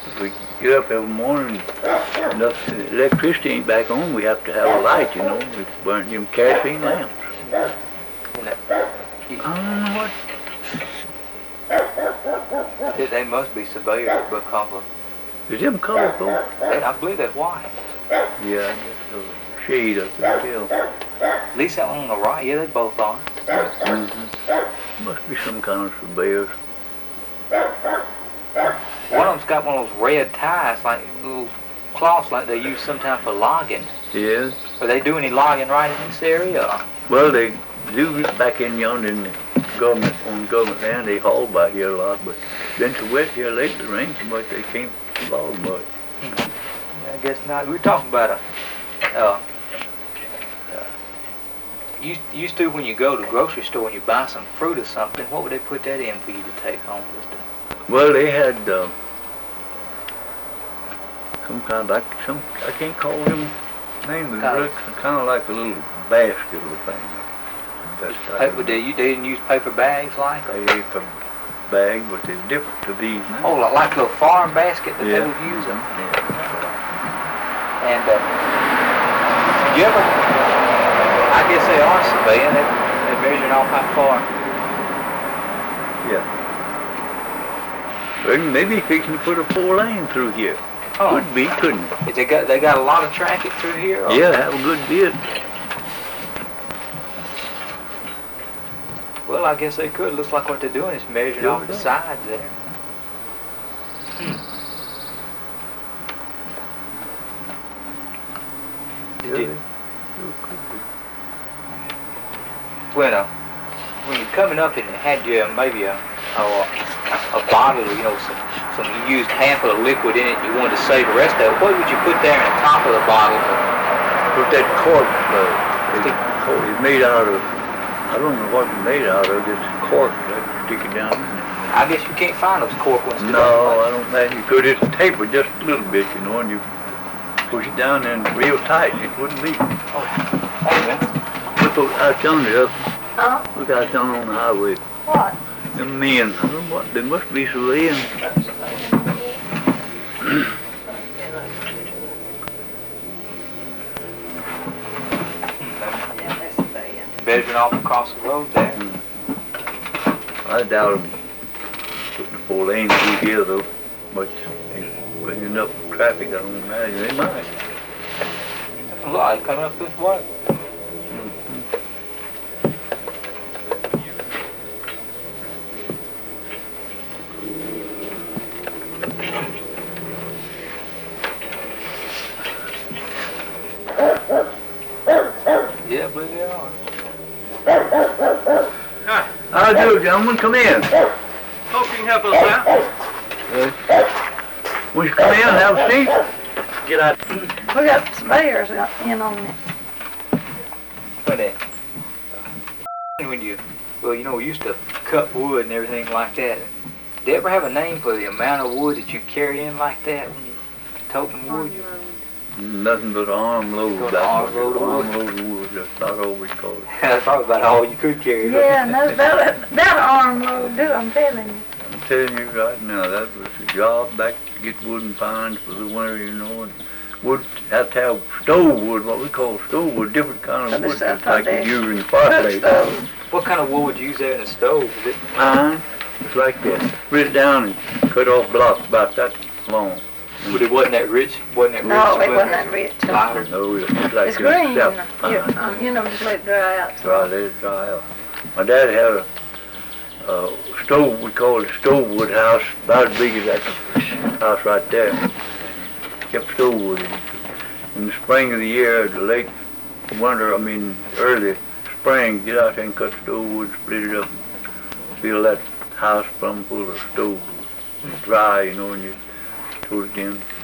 We get up every morning, enough electricity ain't back on, we have to have a light, you know. We burn them kerosene lamps. I don't know what. They must be severe because of... Is them colored both? I believe they're white. Yeah, I guess so. Shade up there too. At least that one on the right, yeah, they both are. Mm-hmm. Must be some kind of surveyors. One of them's got one of those red ties, like little cloths like they use sometimes for logging. Yes. Are they doing any logging right in this area? Or? Well, they do back in yonder in the government, on government land, they haul by here a lot, but it's been so wet here lately, it rained so much they can't log much. I guess not. We were talking about used to when you go to the grocery store and you buy some fruit or something, what would they put that in for you to take home? Well, they had some kind of, I can't call them names, but it's kind of like a little basket or thing. They didn't use paper bags like? Paper bag, but they're different to these now. Oh, like a little farm basket that they would use them. Yeah. And did you ever? I guess they are surveying. They're measuring off how far. Yeah. Well, maybe fixing to put a 4-lane through here. Oh. Could be, couldn't it? They got a lot of traffic through here? Or? Yeah, have a good bit. Well, I guess they could. Looks like what they're doing is measuring off the sides there. When you're coming up and had you maybe a bottle, you know, some used handful of liquid in it, you wanted to save the rest of it, what would you put there in the top of the bottle? Put that cork, it's made out of, I don't know what it's made out of, it's cork that stick it down in there. I guess you can't find those cork ones today. No, I don't think you could. It's tapered just a little bit, you know, and you push it down and real tight, it wouldn't leak. Oh, man. Look out yonder, Huh? look out yonder on the highway. What? Them men, I don't know what, they must be surveying. Measuring off across the road there. I doubt them putting the 4 lanes through here though. Much bring enough traffic, I don't imagine they might. A lot coming up this way. Yeah, I believe they are. How do you, gentlemen? Come in. Hope you can help us out. Will you come in and have a seat? Get out. We got surveyors in on it. When you we used to cut wood and everything like that. Did they ever have a name for the amount of wood that you carry in like that when you toting wood? Nothing but arm load. Arm load of wood. That's about all we call it. That's probably about all you could carry. Yeah, no, that arm load do, I'm telling you. I'm telling you right now, that was a job back to get wood and pines for the winter, you know, and wood have to have stove wood, what we call stove wood, different kind of wood, just like you use in the fireplace. What kind of wood would you use there in the stove? Is it pine? It's like that. Split it down and cut off blocks about that long. But it wasn't that rich? No, it wasn't that rich. No, it's like it's green. You know, just let it dry out. Let it dry out. My dad had a stove, we call it a stove wood house, about as big as that house right there. Kept stove wood in it. In the spring of the year, the late winter, early spring, get out there and cut stove wood, split it up, fill that house plumb full of stove wood. Dry, you know, and you put it in.